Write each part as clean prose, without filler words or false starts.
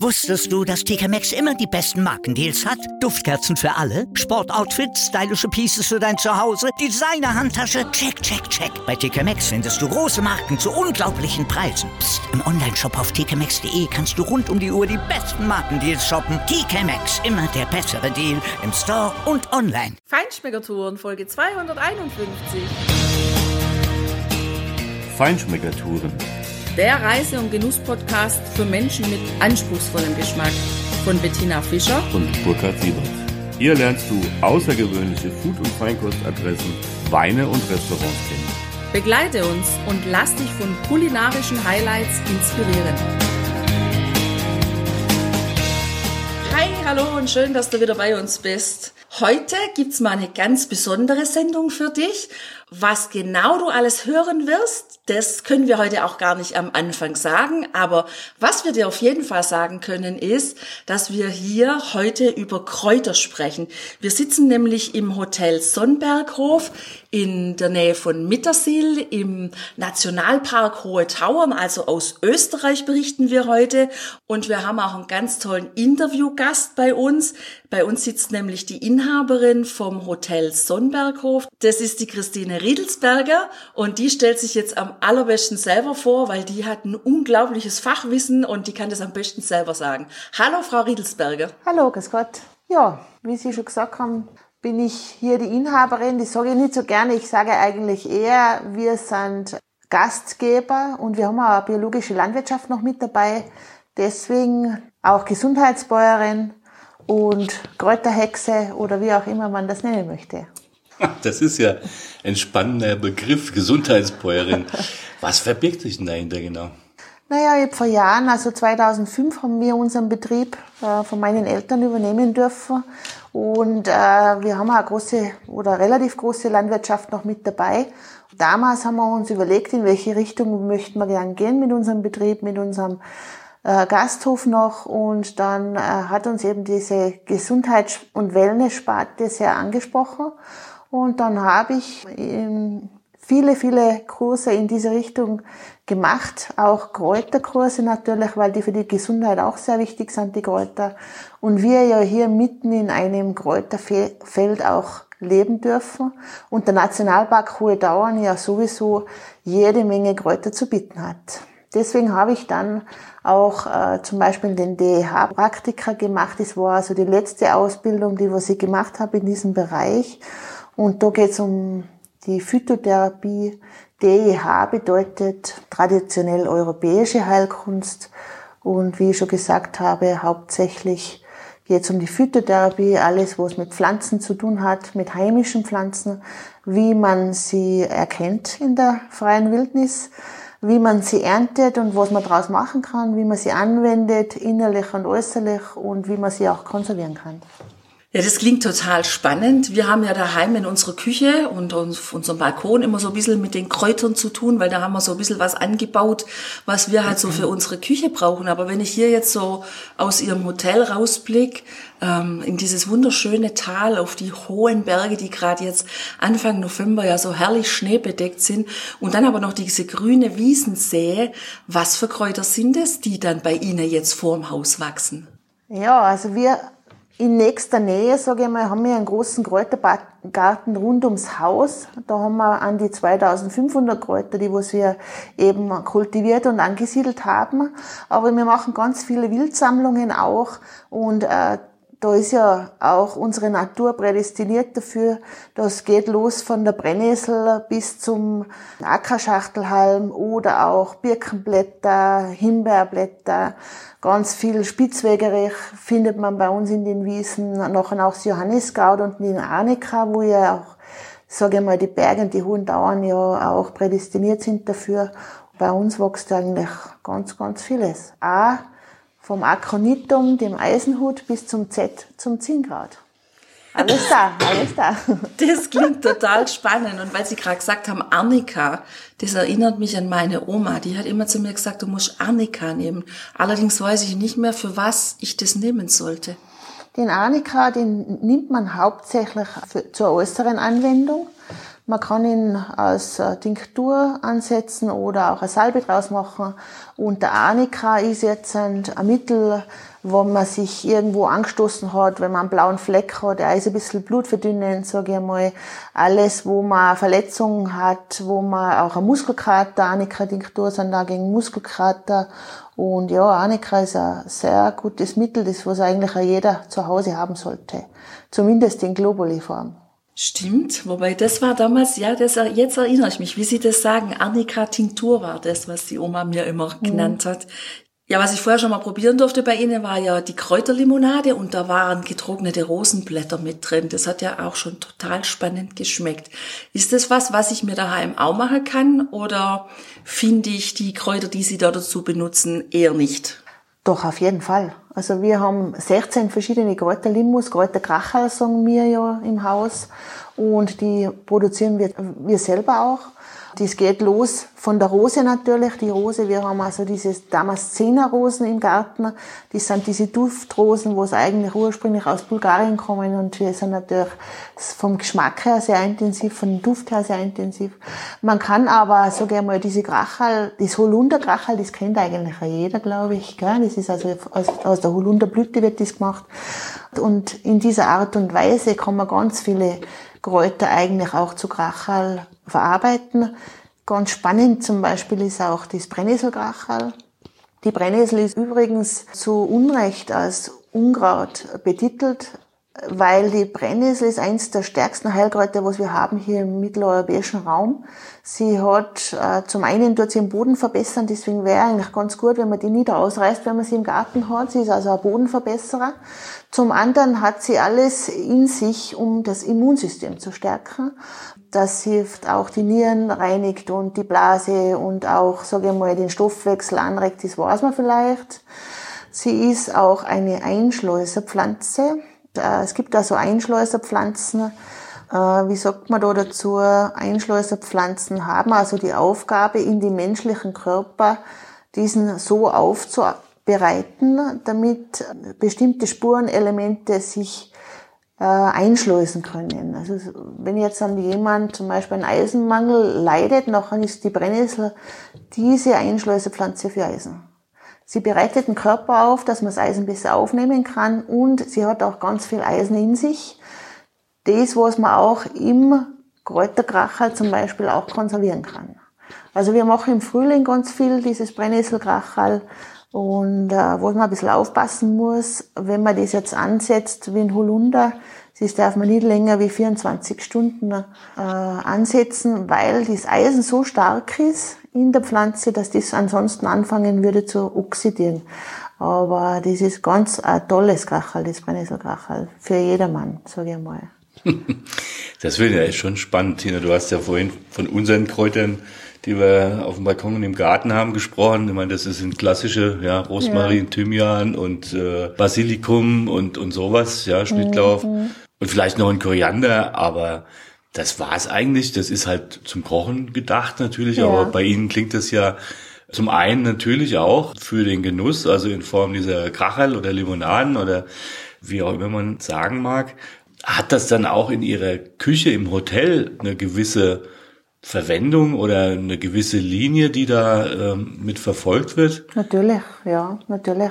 Wusstest du, dass TK Maxx immer die besten Markendeals hat? Duftkerzen für alle, Sportoutfits, stylische Pieces für dein Zuhause, Designer-Handtasche, check, check, check. Bei TK Maxx findest du große Marken zu unglaublichen Preisen. Psst. Im Onlineshop auf tkmaxx.de kannst du rund um die Uhr die besten Markendeals shoppen. TK Maxx, immer der bessere Deal im Store und online. Feinschmeckertouren, Folge 251. Feinschmeckertouren. Der Reise- und Genuss-Podcast für Menschen mit anspruchsvollem Geschmack. Von Bettina Fischer Und Burkhard Siebert. Hier lernst du außergewöhnliche Food- und Feinkostadressen, Weine und Restaurants kennen. Begleite uns und lass dich von kulinarischen Highlights inspirieren. Hi, hallo und schön, dass du wieder bei uns bist. Heute gibt's mal eine ganz besondere Sendung für dich. Was genau du alles hören wirst, das können wir heute auch gar nicht am Anfang sagen. Aber was wir dir auf jeden Fall sagen können, ist, dass wir hier heute über Kräuter sprechen. Wir sitzen nämlich im Hotel Sonnberghof in der Nähe von Mittersill im Nationalpark Hohe Tauern, also aus Österreich berichten wir heute. Und wir haben auch einen ganz tollen Interviewgast bei uns. Bei uns sitzt nämlich die Inhaberin vom Hotel Sonnberghof. Das ist die Christine Riedelsberger und die stellt sich jetzt am allerbesten selber vor, weil die hat ein unglaubliches Fachwissen und die kann das am besten selber sagen. Hallo, Frau Riedelsberger. Hallo, grüß Gott. Ja, wie Sie schon gesagt haben, bin ich hier die Inhaberin. Das sage ich nicht so gerne. Ich sage eigentlich eher, wir sind Gastgeber und wir haben auch eine biologische Landwirtschaft noch mit dabei. Deswegen auch Gesundheitsbäuerin und Kräuterhexe oder wie auch immer man das nennen möchte. Das ist ja ein spannender Begriff, Gesundheitsbäuerin. Was verbirgt sich denn dahinter genau? Naja, ich habe vor Jahren, also 2005, haben wir unseren Betrieb von meinen Eltern übernehmen dürfen. Und wir haben eine große oder relativ große Landwirtschaft noch mit dabei. Damals haben wir uns überlegt, in welche Richtung möchten wir gerne gehen mit unserem Betrieb, mit unserem Gasthof noch. Und dann hat uns eben diese Gesundheits- und Wellness-Sparte sehr angesprochen. Und dann habe ich viele Kurse in diese Richtung gemacht, auch Kräuterkurse natürlich, weil die für die Gesundheit auch sehr wichtig sind, die Kräuter. Und wir ja hier mitten in einem Kräuterfeld auch leben dürfen und der Nationalpark Hohe Tauern ja sowieso jede Menge Kräuter zu bieten hat. Deswegen habe ich dann auch zum Beispiel den DEH-Praktiker gemacht. Das war also die letzte Ausbildung, was ich gemacht habe in diesem Bereich. Und da geht es um die Phytotherapie. DEH bedeutet traditionell europäische Heilkunst. Und wie ich schon gesagt habe, hauptsächlich geht es um die Phytotherapie, alles, was mit Pflanzen zu tun hat, mit heimischen Pflanzen, wie man sie erkennt in der freien Wildnis, wie man sie erntet und was man daraus machen kann, wie man sie anwendet, innerlich und äußerlich und wie man sie auch konservieren kann. Ja, das klingt total spannend. Wir haben ja daheim in unserer Küche und auf unserem Balkon immer so ein bisschen mit den Kräutern zu tun, weil da haben wir so ein bisschen was angebaut, was wir halt so für unsere Küche brauchen. Aber wenn ich hier jetzt so aus Ihrem Hotel rausblicke, in dieses wunderschöne Tal, auf die hohen Berge, die gerade jetzt Anfang November ja so herrlich schneebedeckt sind und dann aber noch diese grüne Wiesen sehe, was für Kräuter sind es, die dann bei Ihnen jetzt vorm Haus wachsen? Ja, also wir in nächster Nähe, sage ich mal, haben wir einen großen Kräutergarten rund ums Haus. Da haben wir an die 2500 Kräuter, die was wir eben kultiviert und angesiedelt haben. Aber wir machen ganz viele Wildsammlungen auch und da ist ja auch unsere Natur prädestiniert dafür. Das geht los von der Brennnessel bis zum Ackerschachtelhalm oder auch Birkenblätter, Himbeerblätter. Ganz viel Spitzwegerich findet man bei uns in den Wiesen. Nachher auch das Johanniskraut und den Arnika, wo ja auch, sage ich mal, die Berge und die hohen Tauern ja auch prädestiniert sind dafür. Bei uns wächst eigentlich ganz vieles. Auch vom Aconitum, dem Eisenhut, bis zum Z, zum Zinnkraut. Alles da. Das klingt total spannend. Und weil Sie gerade gesagt haben, Arnika, das erinnert mich an meine Oma. Die hat immer zu mir gesagt, du musst Arnika nehmen. Allerdings weiß ich nicht mehr, für was ich das nehmen sollte. Den Arnika, den nimmt man hauptsächlich zur äußeren Anwendung. Man kann ihn als Tinktur ansetzen oder auch eine Salbe draus machen. Und der Arnika ist jetzt ein Mittel, wo man sich irgendwo angestoßen hat, wenn man einen blauen Fleck hat, er ist ein bisschen blutverdünnend, sage ich einmal. Alles, wo man Verletzungen hat, wo man auch ein Muskelkater, Arnika-Tinktur sind da gegen Muskelkater. Und ja, Arnika ist ein sehr gutes Mittel, das was eigentlich auch jeder zu Hause haben sollte. Zumindest in Globuli-Form. Stimmt, wobei das war damals, jetzt erinnere ich mich, wie Sie das sagen, Arnika-Tinktur war das, was die Oma mir immer genannt hat. Ja, was ich vorher schon mal probieren durfte bei Ihnen, war ja die Kräuterlimonade und da waren getrocknete Rosenblätter mit drin. Das hat ja auch schon total spannend geschmeckt. Ist das was ich mir daheim auch machen kann oder finde ich die Kräuter, die Sie da dazu benutzen, eher nicht? Doch, auf jeden Fall. Also wir haben 16 verschiedene Kräuterlimus, Kräuterkracherl sagen wir ja im Haus und die produzieren wir selber auch. Das geht los von der Rose natürlich. Die Rose, wir haben also diese Damaszener-Rosen im Garten. Das sind diese Duftrosen, wo es eigentlich ursprünglich aus Bulgarien kommen und die sind natürlich vom Geschmack her sehr intensiv, vom Duft her sehr intensiv. Man kann aber, sage ich mal, diese Kracherl, das Holunderkracherl, das kennt eigentlich jeder, glaube ich, gell? Das ist also aus der Holunderblüte wird das gemacht. Und in dieser Art und Weise kann man ganz viele Kräuter eigentlich auch zu Kracherl verarbeiten. Ganz spannend zum Beispiel ist auch das Brennnesselkracherl. Die Brennnessel ist übrigens zu Unrecht als Unkraut betitelt, weil die Brennnessel ist eins der stärksten Heilkräuter, was wir haben hier im mitteleuropäischen Raum. Sie hat zum einen tut sie den Boden verbessern, deswegen wäre eigentlich ganz gut, wenn man die nicht ausreißt, wenn man sie im Garten hat. Sie ist also ein Bodenverbesserer. Zum anderen hat sie alles in sich, um das Immunsystem zu stärken. Das hilft auch die Nieren reinigt und die Blase und auch, sage ich mal, den Stoffwechsel anregt, das weiß man vielleicht. Sie ist auch eine Einschleuserpflanze. Es gibt also Einschleuserpflanzen. Wie sagt man da dazu? Einschleuserpflanzen haben also die Aufgabe, in den menschlichen Körper diesen so aufzubereiten, damit bestimmte Spurenelemente sich einschleusen können. Also wenn jetzt an jemand zum Beispiel einen Eisenmangel leidet, dann ist die Brennnessel diese Einschleuserpflanze für Eisen. Sie bereitet den Körper auf, dass man das Eisen besser aufnehmen kann und sie hat auch ganz viel Eisen in sich. Das, was man auch im Kräuterkracherl zum Beispiel auch konservieren kann. Also wir machen im Frühling ganz viel dieses Brennnesselkracherl und wo man ein bisschen aufpassen muss, wenn man das jetzt ansetzt wie ein Holunder, das darf man nicht länger wie 24 Stunden ansetzen, weil das Eisen so stark ist in der Pflanze, dass das ansonsten anfangen würde zu oxidieren. Aber das ist ganz ein tolles Kracherl, das Brennnesselkracherl, für jedermann, sage ich mal. Das wird ja echt schon spannend, Tina. Du hast ja vorhin von unseren Kräutern, die wir auf dem Balkon und im Garten haben, gesprochen. Ich meine, das sind klassische, ja, Rosmarin, ja. Thymian und Basilikum und sowas, ja, Schnittlauch. Und vielleicht noch ein Koriander, aber das war's eigentlich. Das ist halt zum Kochen gedacht natürlich, ja. Aber bei Ihnen klingt das ja zum einen natürlich auch für den Genuss, also in Form dieser Kracherl oder Limonaden oder wie auch immer man sagen mag. Hat das dann auch in Ihrer Küche im Hotel eine gewisse Verwendung oder eine gewisse Linie, die da mit verfolgt wird? Natürlich, ja, natürlich.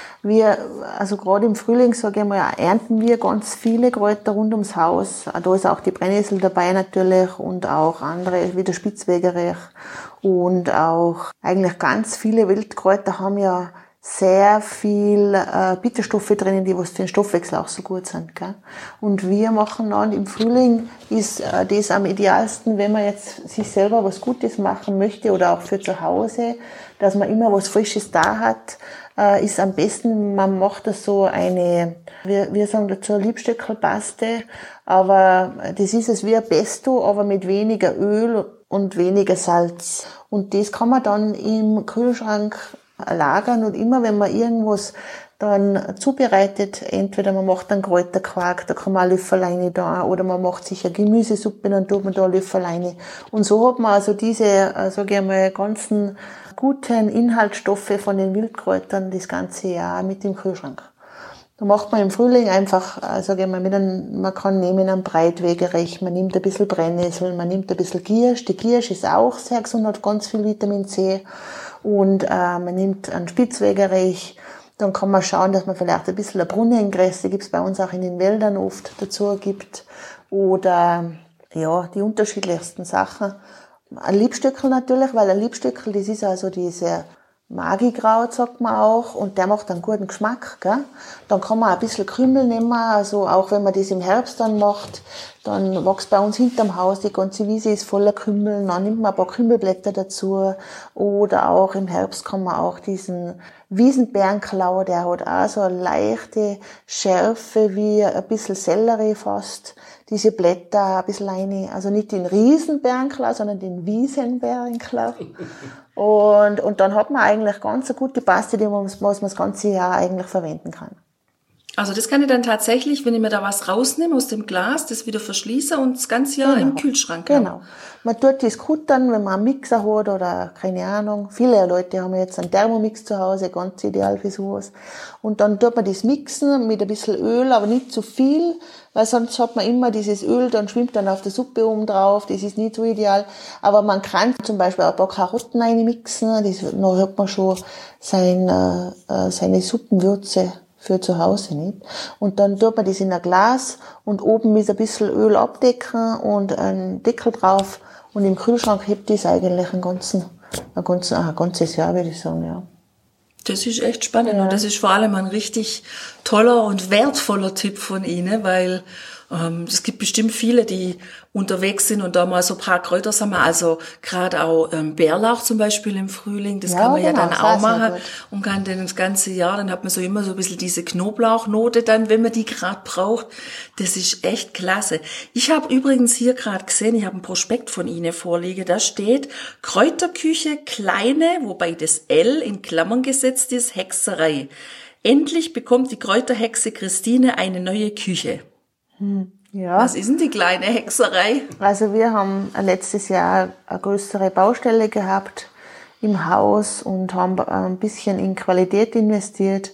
Also gerade im Frühling, sage ich mal, ernten wir ganz viele Kräuter rund ums Haus. Da ist auch die Brennnessel dabei natürlich und auch andere, wie der Spitzwegerich und auch eigentlich ganz viele Wildkräuter haben ja sehr viel Bitterstoffe drinnen, die was für den Stoffwechsel auch so gut sind. Gell? Und wir machen dann im Frühling ist das am idealsten, wenn man jetzt sich selber was Gutes machen möchte oder auch für zu Hause, dass man immer was Frisches da hat, ist am besten, man macht das so eine, wir sagen dazu Liebstöckelpaste, aber das ist es wie ein Pesto, aber mit weniger Öl und weniger Salz. Und das kann man dann im Kühlschrank lagern und immer, wenn man irgendwas dann zubereitet, entweder man macht einen Kräuterquark, da kann man ein Löffeleine da, oder man macht sich eine Gemüsesuppe, dann tut man da ein Löffeleine. Und so hat man also diese, sage ich mal, ganzen guten Inhaltsstoffe von den Wildkräutern das ganze Jahr mit im Kühlschrank. Da macht man im Frühling einfach, sage ich mal, man kann nehmen einen Breitwegerich, man nimmt ein bisschen Brennnessel, man nimmt ein bisschen Giersch. Die Giersch ist auch sehr gesund, hat ganz viel Vitamin C. Und man nimmt einen Spitzwegerich. Dann kann man schauen, dass man vielleicht ein bisschen Brunnengresse, gibt's bei uns auch in den Wäldern oft, dazu gibt. Oder ja, die unterschiedlichsten Sachen. Ein Liebstöckel natürlich, weil ein Liebstöckel, das ist also diese Magikraut, sagt man auch, und der macht einen guten Geschmack, gell? Dann kann man ein bisschen Krümel nehmen, also auch wenn man das im Herbst dann macht, dann wächst bei uns hinterm Haus, die ganze Wiese ist voller Krümel, dann nimmt man ein paar Krümelblätter dazu, oder auch im Herbst kann man auch diesen Wiesenbeerenklau, der hat auch so eine leichte Schärfe wie ein bisschen Sellerie fast, diese Blätter ein bisschen rein, also nicht den Riesenbeerenklau, sondern den Wiesenbeerenklau. Und dann hat man eigentlich ganz eine gute Paste, die man das ganze Jahr eigentlich verwenden kann. Also das kann ich dann tatsächlich, wenn ich mir da was rausnehme aus dem Glas, das wieder verschließe und das ganze Jahr im Kühlschrank haben. Genau. Man tut das kuttern, wenn man einen Mixer hat oder keine Ahnung. Viele Leute haben jetzt einen Thermomix zu Hause, ganz ideal für sowas. Und dann tut man das mixen mit ein bisschen Öl, aber nicht zu viel, weil sonst hat man immer dieses Öl, dann schwimmt dann auf der Suppe oben drauf, das ist nicht so ideal. Aber man kann zum Beispiel ein paar Karotten reinmixen, dann hat man schon seine Suppenwürze für zu Hause, nicht? Und dann tut man das in ein Glas und oben mit ein bisschen Öl abdecken und einen Deckel drauf und im Kühlschrank hebt das eigentlich ein ganzes Jahr, würde ich sagen, ja. Das ist echt spannend und das ist vor allem ein richtig toller und wertvoller Tipp von Ihnen, weil es gibt bestimmt viele, die unterwegs sind und da mal so ein paar Kräuter sammeln, also gerade auch Bärlauch zum Beispiel im Frühling, das kann man ja dann auch machen und kann dann das ganze Jahr, dann hat man so immer so ein bisschen diese Knoblauchnote dann, wenn man die gerade braucht. Das ist echt klasse. Ich habe übrigens hier gerade gesehen, ich habe ein Prospekt von Ihnen vorliegen, da steht Kräuterküche kleine, wobei das L in Klammern gesetzt ist, Hexerei. Endlich bekommt die Kräuterhexe Christine eine neue Küche. Ja. Was ist denn die kleine Hexerei? Also wir haben letztes Jahr eine größere Baustelle gehabt im Haus und haben ein bisschen in Qualität investiert,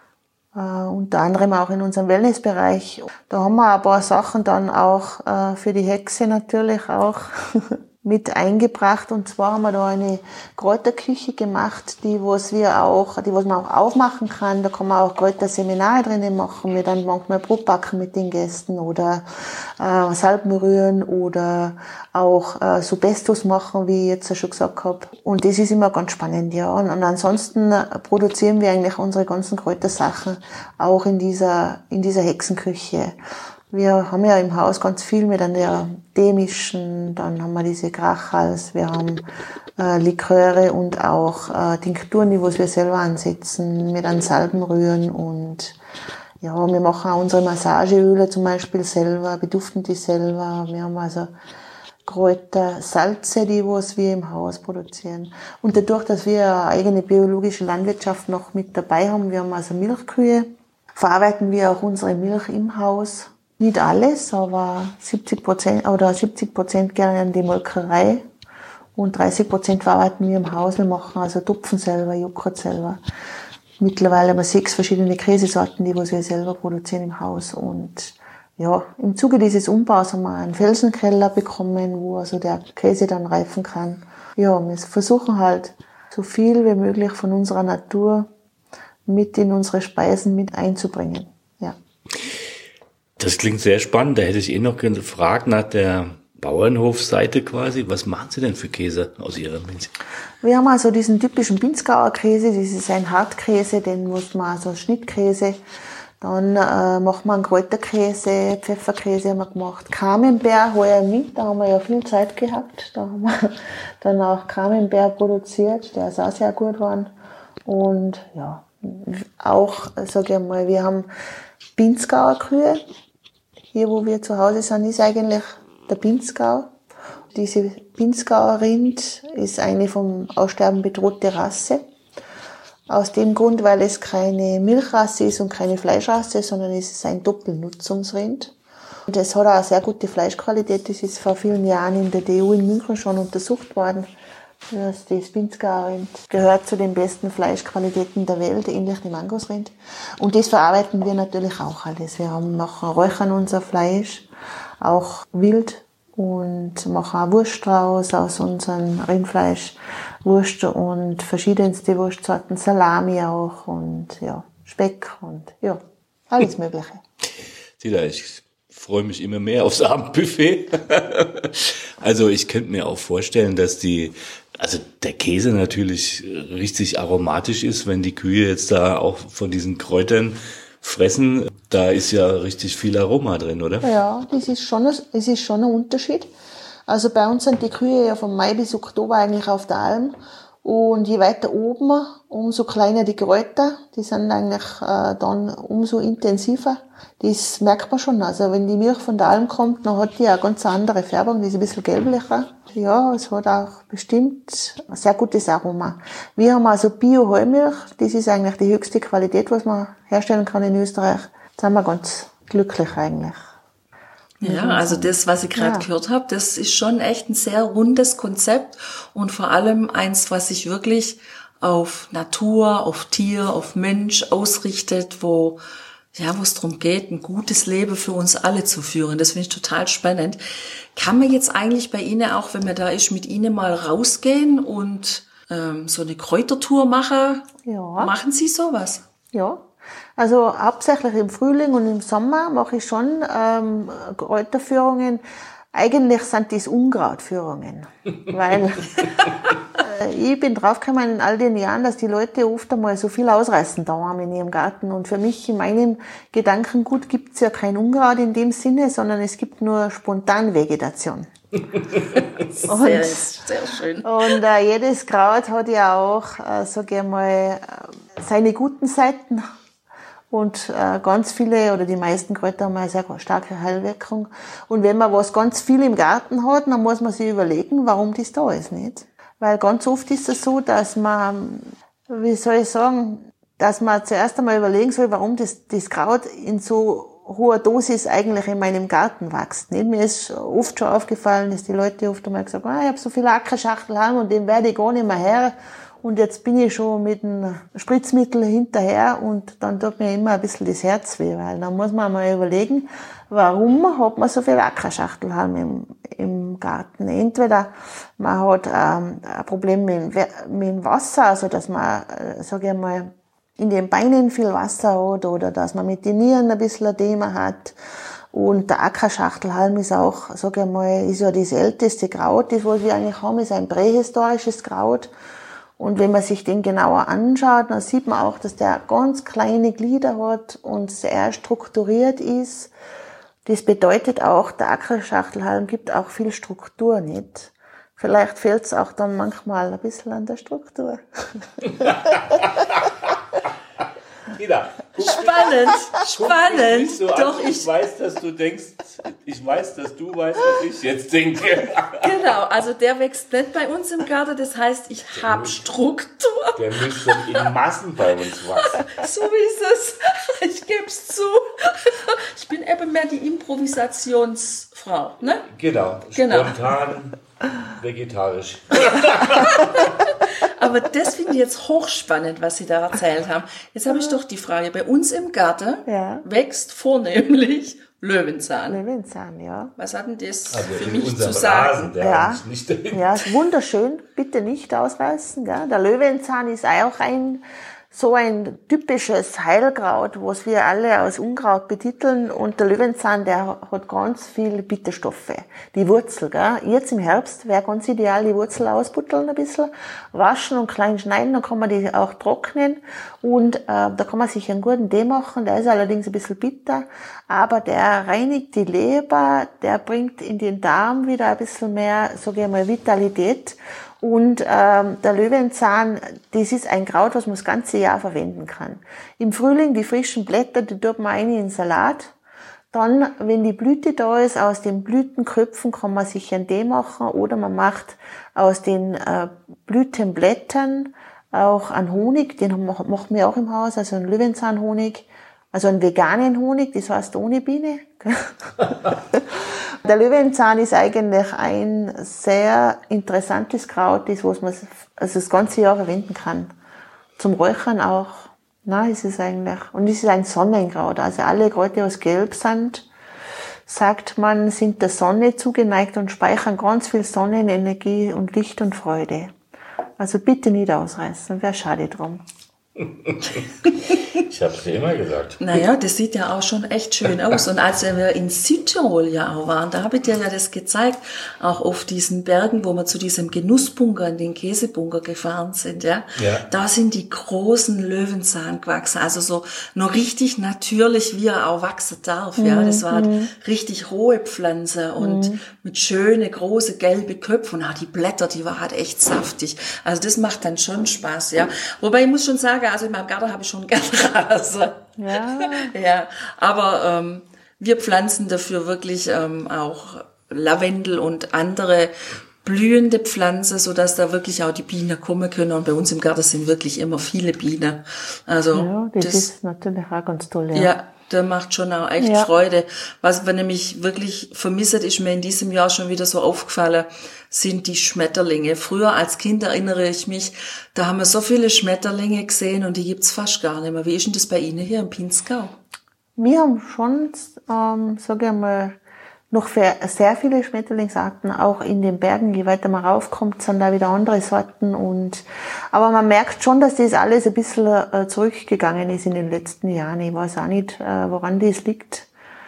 unter anderem auch in unserem Wellnessbereich. Da haben wir ein paar Sachen dann auch für die Hexe natürlich auch mit eingebracht, und zwar haben wir da eine Kräuterküche gemacht, die was man auch aufmachen kann. Da kann man auch Kräuterseminare drinnen machen, wir dann manchmal Brot backen mit den Gästen oder Salben rühren oder auch so Pestos machen, wie ich jetzt schon gesagt habe. Und das ist immer ganz spannend, ja. Und ansonsten produzieren wir eigentlich unsere ganzen Kräutersachen auch in dieser Hexenküche. Wir haben ja im Haus ganz viel mit der Teemischen, dann haben wir diese Krachals, wir haben Liköre und auch Tinkturen, die wir selber ansetzen, mit an Salben rühren, und ja, wir machen auch unsere Massageöle zum Beispiel selber, beduften die selber. Wir haben also Kräuter, Salze, die wir im Haus produzieren. Und dadurch, dass wir eine eigene biologische Landwirtschaft noch mit dabei haben, wir haben also Milchkühe, verarbeiten wir auch unsere Milch im Haus. Nicht alles, aber 70% gerne an die Molkerei und 30% verarbeiten wir im Haus. Wir machen also Tupfen selber, Joghurt selber. Mittlerweile haben wir 6 verschiedene Käsesorten, die wir selber produzieren im Haus. Und ja, im Zuge dieses Umbaus haben wir einen Felsenkeller bekommen, wo also der Käse dann reifen kann. Ja, wir versuchen halt so viel wie möglich von unserer Natur mit in unsere Speisen mit einzubringen. Ja. Das klingt sehr spannend. Da hätte ich noch gefragt nach der Bauernhofseite quasi. Was machen Sie denn für Käse aus Ihrer Milch? Wir haben also diesen typischen Pinzgauer Käse. Das ist ein Hartkäse, den muss man also Schnittkäse. Dann machen wir einen Kräuterkäse, Pfefferkäse haben wir gemacht. Camembert heuer im Winter haben wir ja viel Zeit gehabt. Da haben wir dann auch Camembert produziert. Der ist auch sehr gut geworden. Und ja, auch, sage ich mal, wir haben Pinzgauer Kühe. Hier, wo wir zu Hause sind, ist eigentlich der Pinzgau. Diese Pinzgauer Rind ist eine vom Aussterben bedrohte Rasse. Aus dem Grund, weil es keine Milchrasse ist und keine Fleischrasse, sondern es ist ein Doppelnutzungsrind. Und es hat auch eine sehr gute Fleischqualität. Das ist vor vielen Jahren in der DU in München schon untersucht worden. Das Pinzgau-Rind gehört zu den besten Fleischqualitäten der Welt, ähnlich dem Angusrind. Und das verarbeiten wir natürlich auch alles. Wir räuchern unser Fleisch, auch wild, und machen auch Wurst draus aus unserem Rindfleisch. Wurst und verschiedenste Wurstsorten, Salami auch und ja, Speck und ja, alles Mögliche. Tida, ich freue mich immer mehr aufs Abendbuffet. Also ich könnte mir auch vorstellen, dass der Käse natürlich richtig aromatisch ist, wenn die Kühe jetzt da auch von diesen Kräutern fressen. Da ist ja richtig viel Aroma drin, oder? Ja, es ist schon ein Unterschied. Also bei uns sind die Kühe ja von Mai bis Oktober eigentlich auf der Alm. Und je weiter oben, umso kleiner die Kräuter. Die sind eigentlich dann umso intensiver. Das merkt man schon. Also wenn die Milch von der Alm kommt, dann hat die eine ganz andere Färbung. Die ist ein bisschen gelblicher. Ja, es hat auch bestimmt ein sehr gutes Aroma. Wir haben also Bio-Heumilch. Das ist eigentlich die höchste Qualität, was man herstellen kann in Österreich. Da sind wir ganz glücklich eigentlich. Ja, also das, was ich gerade gehört habe, das ist schon echt ein sehr rundes Konzept und vor allem eins, was sich wirklich auf Natur, auf Tier, auf Mensch ausrichtet, wo es darum geht, ein gutes Leben für uns alle zu führen. Das finde ich total spannend. Kann man jetzt eigentlich bei Ihnen auch, wenn man da ist, mit Ihnen mal rausgehen und so eine Kräutertour machen? Ja. Machen Sie sowas? Ja. Also hauptsächlich im Frühling und im Sommer mache ich schon Kräuterführungen. Eigentlich sind das Unkrautführungen, weil ich bin draufgekommen in all den Jahren, dass die Leute oft einmal so viel ausreißen da haben in ihrem Garten. Und für mich in meinem Gedankengut gibt es ja kein Unkraut in dem Sinne, sondern es gibt nur Spontanvegetation. Sehr schön. Und jedes Kraut hat ja auch, sage ich mal, seine guten Seiten. Und ganz viele oder die meisten Kräuter haben eine sehr starke Heilwirkung. Und wenn man was ganz viel im Garten hat, dann muss man sich überlegen, warum das da ist, nicht? Weil ganz oft ist es so, dass man, dass man zuerst einmal überlegen soll, warum das Kraut in so hoher Dosis eigentlich in meinem Garten wächst, nicht? Mir ist oft schon aufgefallen, dass die Leute oft einmal gesagt haben, ich habe so viel Ackerschachtelhalm und den werde ich gar nicht mehr her. Und jetzt bin ich schon mit dem Spritzmittel hinterher und dann tut mir immer ein bisschen das Herz weh, weil dann muss man mal überlegen, warum hat man so viel Ackerschachtelhalm im Garten. Entweder man hat ein Problem mit dem Wasser, also dass man, sage ich mal, in den Beinen viel Wasser hat oder dass man mit den Nieren ein bisschen ein Thema hat. Und der Ackerschachtelhalm ist auch, sage ich mal, ist ja das älteste Kraut, das was wir eigentlich haben, ist ein prähistorisches Kraut. Und wenn man sich den genauer anschaut, dann sieht man auch, dass der ganz kleine Glieder hat und sehr strukturiert ist. Das bedeutet auch, der Ackerschachtelhalm gibt auch viel Struktur, nicht? Vielleicht fehlt es auch dann manchmal ein bisschen an der Struktur. Ida, Spannend. So Doch, ich weiß, dass du denkst, ich weiß, dass du weißt, was ich jetzt denke. Genau, also der wächst nicht bei uns im Garten, das heißt, ich habe Struktur. Der müsste in Massen bei uns wachsen. So ist es. Ich gebe es zu. Ich bin eben mehr die Improvisationsfrau, ne? Genau. Spontan, vegetarisch. Aber das finde ich jetzt hochspannend, was Sie da erzählt haben. Jetzt habe ich doch die Frage, bei uns im Garten wächst vornehmlich Löwenzahn. Löwenzahn, ja. Was hat denn das Also für mich zu Rasen, sagen? der ist nicht Ja, ist wunderschön. Bitte nicht ausreißen. Gell? Der Löwenzahn ist auch so ein typisches Heilkraut, was wir alle als Unkraut betiteln. Und der Löwenzahn, der hat ganz viel Bitterstoffe. Die Wurzel, gell? Jetzt im Herbst wäre ganz ideal, die Wurzel ausbutteln ein bisschen, waschen und klein schneiden, dann kann man die auch trocknen. Und da kann man sich einen guten Tee machen, der ist allerdings ein bisschen bitter, aber der reinigt die Leber, der bringt in den Darm wieder ein bisschen mehr, sage ich mal, Vitalität. Und der Löwenzahn, das ist ein Kraut, was man das ganze Jahr verwenden kann. Im Frühling die frischen Blätter, die tut man rein in den Salat. Dann, wenn die Blüte da ist, aus den Blütenköpfen kann man sich einen Tee machen oder man macht aus den Blütenblättern auch einen Honig, den machen wir auch im Haus, also einen Löwenzahnhonig, also einen veganen Honig, das heißt ohne Biene. Der Löwenzahn ist eigentlich ein sehr interessantes Kraut, was man das ganze Jahr verwenden kann. Zum Räuchern auch. Nein, ist es eigentlich. Und es ist ein Sonnenkraut. Also alle Kräuter, die gelb sind, sagt man, sind der Sonne zugeneigt und speichern ganz viel Sonnenenergie und Licht und Freude. Also bitte nicht ausreißen, wäre schade drum. Ich habe es dir immer gesagt. Naja, das sieht ja auch schon echt schön aus. Und als wir in Südtirol ja auch waren, da habe ich dir ja das gezeigt, auch auf diesen Bergen, wo wir zu diesem Genussbunker, in den Käsebunker gefahren sind, ja. Da sind die großen Löwenzahn gewachsen. Also so noch richtig natürlich, wie er auch wachsen darf, ja. Das war halt richtig hohe Pflanze und mit schöne, große, gelbe Köpfe. Und auch die Blätter, die war halt echt saftig. Also das macht dann schon Spaß, ja. Wobei ich muss schon sagen, also in meinem Garten habe ich schon gerne Rasen. Ja. Ja, aber wir pflanzen dafür wirklich auch Lavendel und andere blühende Pflanzen, sodass da wirklich auch die Bienen kommen können. Und bei uns im Garten sind wirklich immer viele Bienen. Also ja, das ist natürlich auch ganz toll. Ja, der macht schon auch echt Freude. Was wir nämlich wirklich vermissen, ist mir in diesem Jahr schon wieder so aufgefallen, sind die Schmetterlinge. Früher als Kind erinnere ich mich, da haben wir so viele Schmetterlinge gesehen und die gibt's fast gar nicht mehr. Wie ist denn das bei Ihnen hier im Pinzgau? Wir haben schon, sage ich mal, noch sehr viele Schmetterlingsarten, auch in den Bergen. Je weiter man raufkommt, sind da wieder andere Sorten. Aber man merkt schon, dass das alles ein bisschen zurückgegangen ist in den letzten Jahren. Ich weiß auch nicht, woran das liegt.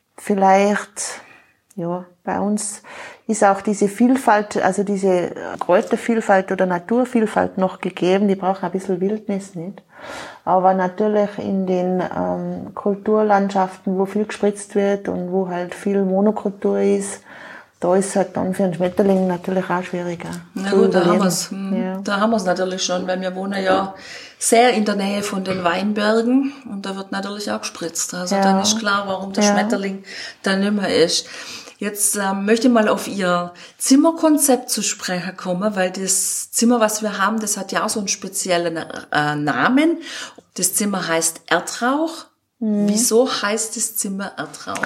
Vielleicht, ja, bei uns ist auch diese Vielfalt, also diese Kräutervielfalt oder Naturvielfalt noch gegeben. Die brauchen ein bisschen Wildnis, nicht? Aber natürlich in den Kulturlandschaften, wo viel gespritzt wird und wo halt viel Monokultur ist, da ist halt dann für einen Schmetterling natürlich auch schwieriger. Na gut, da haben wir's. Da haben wir's natürlich schon, weil wir wohnen ja sehr in der Nähe von den Weinbergen und da wird natürlich auch gespritzt. Also dann ist klar, warum der Schmetterling da nicht mehr ist. Jetzt möchte ich mal auf Ihr Zimmerkonzept zu sprechen kommen, weil das Zimmer, was wir haben, das hat ja auch so einen speziellen Namen. Das Zimmer heißt Erdrauch. Wieso heißt das Zimmer Erdrauch?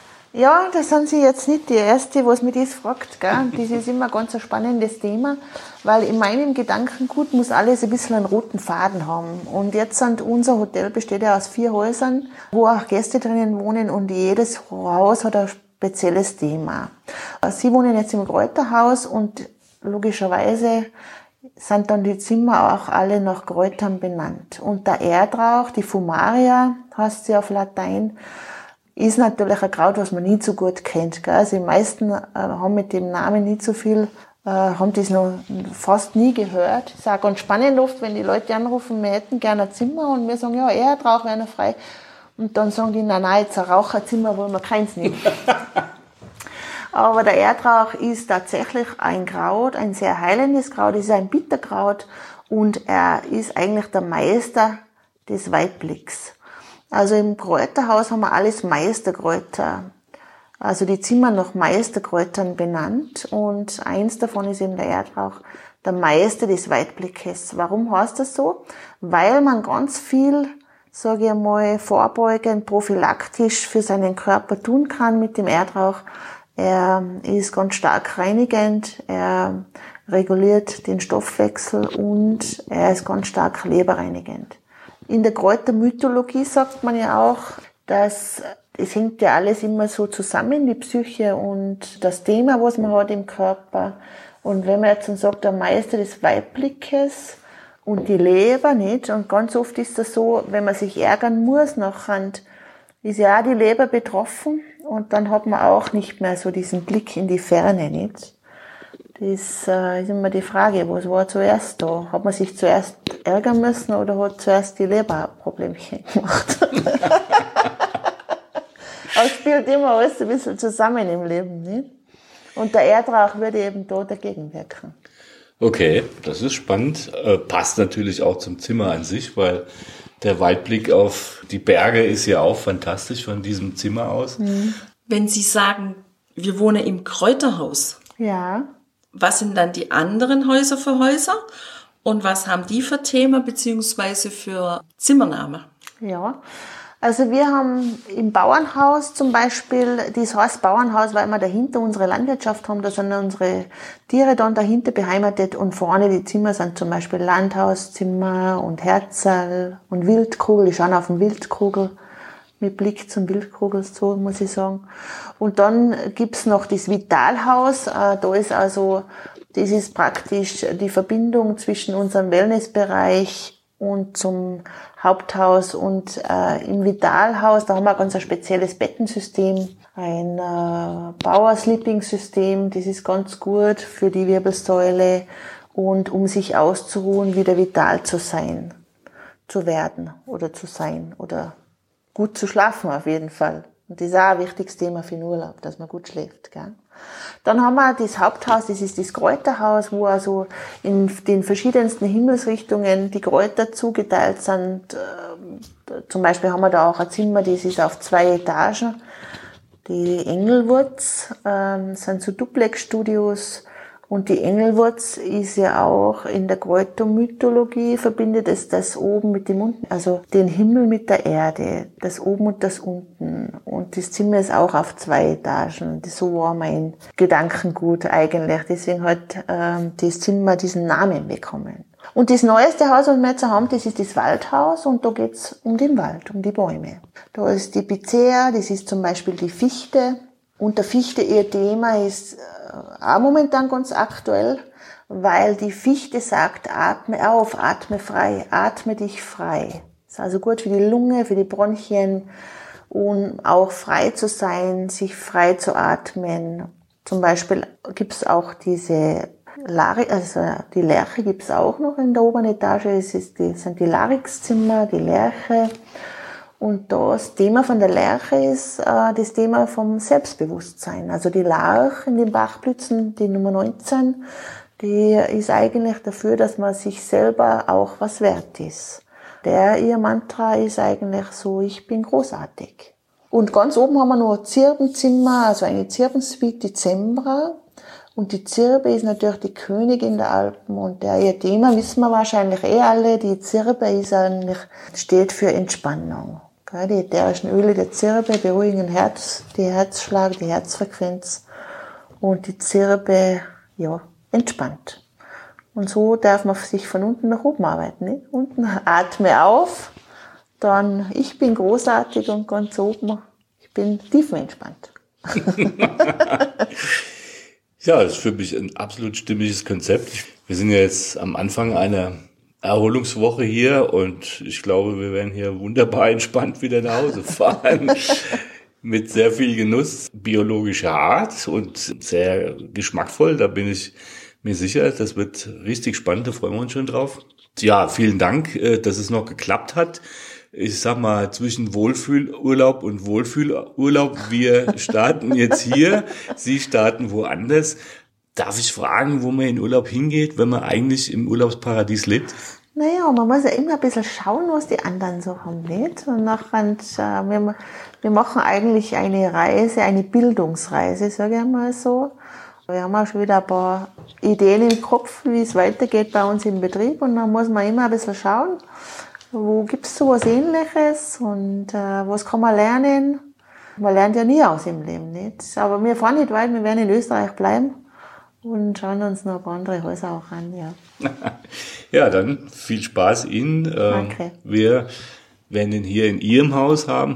Ja, das sind Sie jetzt nicht die Erste, was mich das fragt, gell? Das ist immer ganz ein spannendes Thema, weil in meinem Gedankengut muss alles ein bisschen einen roten Faden haben. Und jetzt unser Hotel besteht ja aus 4 Häusern, wo auch Gäste drinnen wohnen und jedes Haus hat ein spezielles Thema. Sie wohnen jetzt im Kräuterhaus und logischerweise sind dann die Zimmer auch alle nach Kräutern benannt. Und der Erdrauch, die Fumaria, heißt sie auf Latein, ist natürlich ein Kraut, was man nicht so gut kennt. Gell? Also die meisten haben mit dem Namen nicht so viel, haben das noch fast nie gehört. Es ist auch ganz spannend oft, wenn die Leute anrufen, wir hätten gerne ein Zimmer und wir sagen, ja, Erdrauch wäre noch frei. Und dann sagen die, nein, jetzt ein Raucherzimmer wollen wir keins nicht. Aber der Erdrauch ist tatsächlich ein Kraut, ein sehr heilendes Kraut, es ist ein Bitterkraut und er ist eigentlich der Meister des Weitblicks. Also im Kräuterhaus haben wir alles Meisterkräuter, also die Zimmer nach Meisterkräutern benannt und eins davon ist eben der Erdrauch, der Meister des Weitblickes. Warum heißt das so? Weil man ganz viel, sage ich einmal, vorbeugend, prophylaktisch für seinen Körper tun kann mit dem Erdrauch. Er ist ganz stark reinigend, er reguliert den Stoffwechsel und er ist ganz stark leberreinigend. In der Kräutermythologie sagt man ja auch, dass es hängt ja alles immer so zusammen, die Psyche und das Thema, was man hat im Körper. Und wenn man jetzt dann sagt, der Meister des Weitblickes und die Leber, nicht? Und ganz oft ist das so, wenn man sich ärgern muss, nachher ist ja auch die Leber betroffen und dann hat man auch nicht mehr so diesen Blick in die Ferne, nicht? Das ist immer die Frage, was war zuerst da? Hat man sich zuerst ärgern müssen oder hat zuerst die Leber Problemchen gemacht? Aber es spielt immer alles ein bisschen zusammen im Leben, nicht? Und der Erdrauch würde eben da dagegen wirken. Okay, das ist spannend. Passt natürlich auch zum Zimmer an sich, weil der Weitblick auf die Berge ist ja auch fantastisch von diesem Zimmer aus. Wenn Sie sagen, wir wohnen im Kräuterhaus. Ja. Was sind dann die anderen Häuser für Häuser? Und was haben die für Themen beziehungsweise für Zimmername? Ja, Also wir haben im Bauernhaus zum Beispiel, das heißt Bauernhaus, weil wir dahinter unsere Landwirtschaft haben, da sind unsere Tiere dann dahinter beheimatet und vorne die Zimmer sind zum Beispiel Landhauszimmer und Herzl und Wildkugel. Ich schaue auf den Wildkugel mit Blick zum Wildkugel, so muss ich sagen. Und dann gibt's noch das Vitalhaus, da ist also, das ist praktisch die Verbindung zwischen unserem Wellnessbereich und zum Haupthaus und im Vitalhaus, da haben wir ganz ein spezielles Bettensystem, ein Power-Sleeping-System, das ist ganz gut für die Wirbelsäule und um sich auszuruhen, wieder vital zu sein, zu werden oder zu sein oder gut zu schlafen auf jeden Fall. Und das ist auch ein wichtiges Thema für den Urlaub, dass man gut schläft, gell? Dann haben wir das Haupthaus, das ist das Kräuterhaus, wo also in den verschiedensten Himmelsrichtungen die Kräuter zugeteilt sind. Zum Beispiel haben wir da auch ein Zimmer, das ist auf 2 Etagen. Die Engelwurz sind so Duplex-Studios. Und die Engelwurz ist ja auch in der Kräutermythologie verbindet es das oben mit dem unten, also den Himmel mit der Erde, das oben und das unten. Und das Zimmer ist auch auf 2 Etagen. So war mein Gedankengut eigentlich. Deswegen hat das Zimmer diesen Namen bekommen. Und das neueste Haus, was wir jetzt haben, das ist das Waldhaus und da geht's um den Wald, um die Bäume. Da ist die Picea, das ist zum Beispiel die Fichte. Und der Fichte, ihr Thema ist auch momentan ganz aktuell, weil die Fichte sagt, atme auf, atme frei, atme dich frei. Das ist also gut für die Lunge, für die Bronchien, um auch frei zu sein, sich frei zu atmen. Zum Beispiel gibt's auch diese die Lerche gibt's auch noch in der oberen Etage. Sind die Larixzimmer, die Lerche. Und das Thema von der Lerche ist das Thema vom Selbstbewusstsein. Also die Larche in den Bachblützen, die Nummer 19, die ist eigentlich dafür, dass man sich selber auch was wert ist. Ihr Mantra ist eigentlich so, ich bin großartig. Und ganz oben haben wir noch ein Zirbenzimmer, also eine Zirbensuite, die Zembra. Und die Zirbe ist natürlich die Königin der Alpen und ihr Thema wissen wir wahrscheinlich alle. Die Zirbe steht für Entspannung. Die ätherischen Öle der Zirbe beruhigen den Herzschlag, die Herzfrequenz und die Zirbe, entspannt. Und so darf man sich von unten nach oben arbeiten. Nicht? Unten atme auf, dann ich bin großartig und ganz oben, ich bin tiefenentspannt. Ja, das ist für mich ein absolut stimmiges Konzept. Wir sind ja jetzt am Anfang einer Erholungswoche hier und ich glaube, wir werden hier wunderbar entspannt wieder nach Hause fahren. Mit sehr viel Genuss biologischer Art und sehr geschmackvoll. Da bin ich mir sicher, das wird richtig spannend, da freuen wir uns schon drauf. Ja, vielen Dank, dass es noch geklappt hat. Ich sag mal, zwischen Wohlfühlurlaub und Wohlfühlurlaub, wir starten jetzt hier, Sie starten woanders. Darf ich fragen, wo man in Urlaub hingeht, wenn man eigentlich im Urlaubsparadies lebt? Naja, man muss ja immer ein bisschen schauen, was die anderen so haben, nicht? Und nachher, wir machen eigentlich eine Reise, eine Bildungsreise, sage ich mal so. Wir haben auch schon wieder ein paar Ideen im Kopf, wie es weitergeht bei uns im Betrieb. Und dann muss man immer ein bisschen schauen, wo gibt's so was Ähnliches und was kann man lernen. Man lernt ja nie aus im Leben, nicht? Aber wir fahren nicht weit, wir werden in Österreich bleiben und schauen uns noch ein paar andere Häuser auch an, ja. Ja, dann viel Spaß Ihnen. Danke. Wir werden ihn hier in Ihrem Haus haben.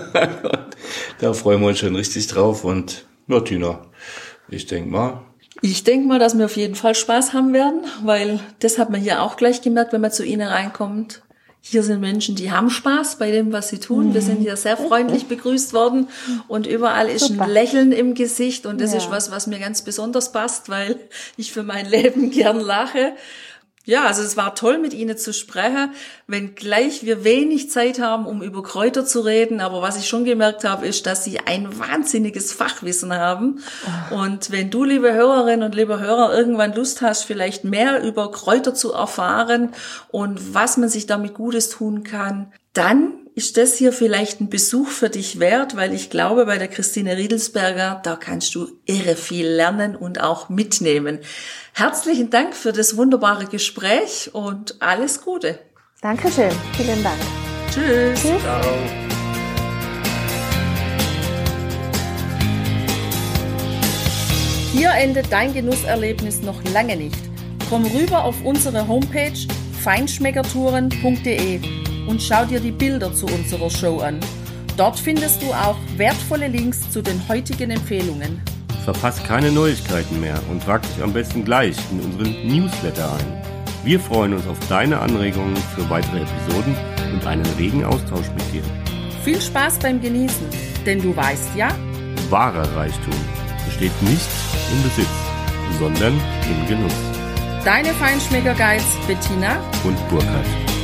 Da freuen wir uns schon richtig drauf. Und ja, Tina, ich denke mal, dass wir auf jeden Fall Spaß haben werden, weil das hat man hier auch gleich gemerkt, wenn man zu Ihnen reinkommt. Hier sind Menschen, die haben Spaß bei dem, was sie tun. Wir sind hier sehr freundlich begrüßt worden und überall ist ein Lächeln im Gesicht und das ist was mir ganz besonders passt, weil ich für mein Leben gern lache. Ja, also es war toll, mit Ihnen zu sprechen, wenngleich wir wenig Zeit haben, um über Kräuter zu reden. Aber was ich schon gemerkt habe, ist, dass Sie ein wahnsinniges Fachwissen haben. Und wenn du, liebe Hörerinnen und liebe Hörer, irgendwann Lust hast, vielleicht mehr über Kräuter zu erfahren und was man sich damit Gutes tun kann, dann ist das hier vielleicht ein Besuch für dich wert, weil ich glaube, bei der Christine Riedelsberger, da kannst du irre viel lernen und auch mitnehmen. Herzlichen Dank für das wunderbare Gespräch und alles Gute. Dankeschön, vielen Dank. Tschüss. ciao. Hier endet dein Genusserlebnis noch lange nicht. Komm rüber auf unsere Homepage feinschmeckertouren.de und schau dir die Bilder zu unserer Show an. Dort findest du auch wertvolle Links zu den heutigen Empfehlungen. Verpasst keine Neuigkeiten mehr und trag dich am besten gleich in unseren Newsletter ein. Wir freuen uns auf deine Anregungen für weitere Episoden und einen regen Austausch mit dir. Viel Spaß beim Genießen, denn du weißt ja, wahrer Reichtum besteht nicht im Besitz, sondern im Genuss. Deine Feinschmecker-Guides Bettina und Burkhard.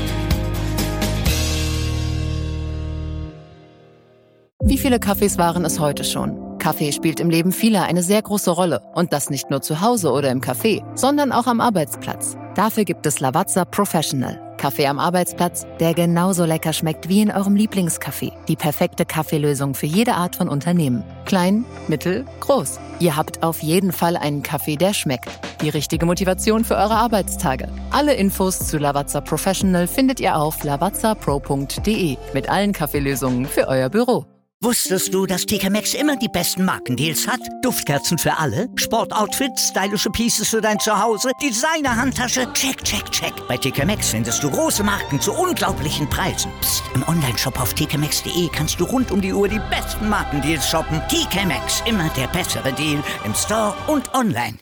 Wie viele Kaffees waren es heute schon? Kaffee spielt im Leben vieler eine sehr große Rolle. Und das nicht nur zu Hause oder im Café, sondern auch am Arbeitsplatz. Dafür gibt es Lavazza Professional. Kaffee am Arbeitsplatz, der genauso lecker schmeckt wie in eurem Lieblingscafé. Die perfekte Kaffeelösung für jede Art von Unternehmen. Klein, mittel, groß. Ihr habt auf jeden Fall einen Kaffee, der schmeckt. Die richtige Motivation für eure Arbeitstage. Alle Infos zu Lavazza Professional findet ihr auf lavazzapro.de mit allen Kaffeelösungen für euer Büro. Wusstest du, dass TK Maxx immer die besten Markendeals hat? Duftkerzen für alle, Sportoutfits, stylische Pieces für dein Zuhause, Designer-Handtasche, check, check, check. Bei TK Maxx findest du große Marken zu unglaublichen Preisen. Psst. Im Onlineshop auf tkmaxx.de kannst du rund um die Uhr die besten Markendeals shoppen. TK Maxx, immer der bessere Deal im Store und online.